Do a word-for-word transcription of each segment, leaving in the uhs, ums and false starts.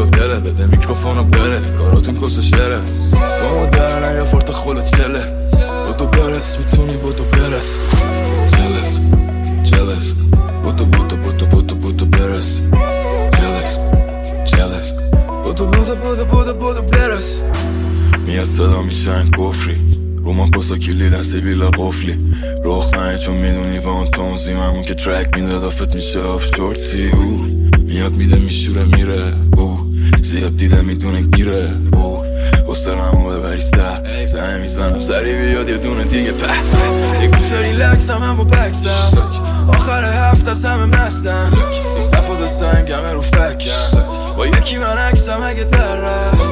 رو دله بده میکروفونو بره کاراتون کس شره با ما درنه یا فورت خول چله بودو برس میتونی بودو برس jealous jealous بودو بودو بودو بودو بودو برس jealous jealous بودو بودو بودو بودو بودو برس میاد صدا میشن کفری رو ما پاسا کلیدن سیبیلا قفلی رخ نهی چون میدونی با اون تونزیم همون که ترک میده دافت میشه آف شورتی او میاد میده میشوره میره او زیاد دیده میدونه گیره او حسنمو ببری سر زنه میزنم سری بیاد یه دونه دیگه په یه گوشه ریلکس هم هم با بکستم آخر هفت از همه مستم این صفاز سنگمه رو فکم با یکی من عکسم اگه در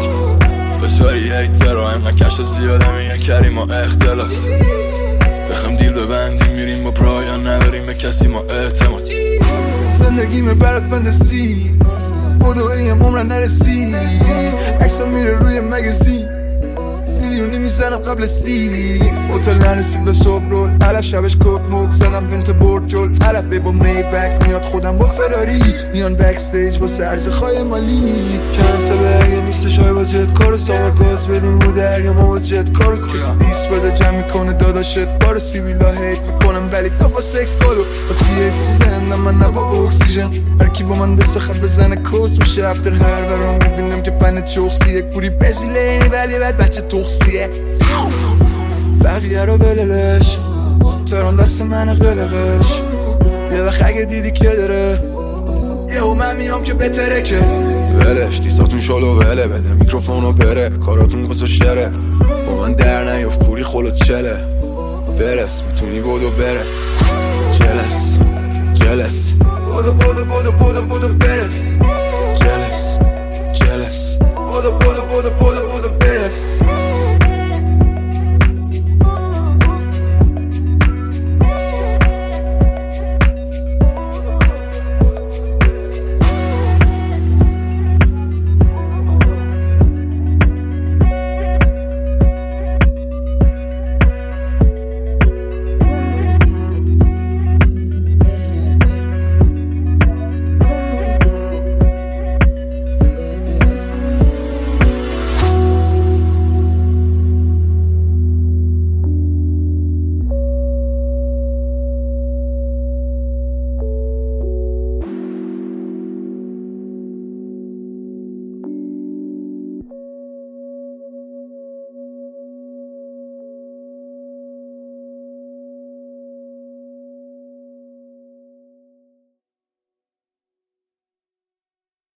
فشاری ایتر و همه کش زیاده میگن کریم و اختلاس بخم دیل ببندیم میریم با پرایان نداریم به کسی ما اعتماد زندگیمه برات بندسی بودو ایم عمرن نرسی عکسا میره روی مگزین میلیونی میزنم قبل سی هتل نرسید به صبح رول علف شبش کپ موک زنم بنت برد جل علف بی با می بک میاد خودم با فراری میان بکستیج با سرز خواهی مالی کنسه به اگه نیستش های با جت کارو ساور گاز بدیم رو دریا ما با جت کارو کسی دیس بره جمع میکنه داداشت کارو سیبیلا هیت میکنم ولی تا با سکس کالو با تی ایچ سی زندم من نبا اکسیژن هرکی با من بسخت بزنه کوس میشه افتر هر برام میبینم که پنه چوخسیه کوری بزیلینی ولی بعد بچه توخسیه بقیه رو بللش تران دست من قلقش یه وقت اگه دیدی که داره یه هم من میام که بهتره که بلش دیساتون شالو بله بده میکروفونو بره کاراتون بسو شره با من در نیاف کوری خلو چله برس میتونی بودو برس جلس جلس بودو بودو بودو بودو بودو برس جلس جلس بودو بودو بودو بودو بودو برس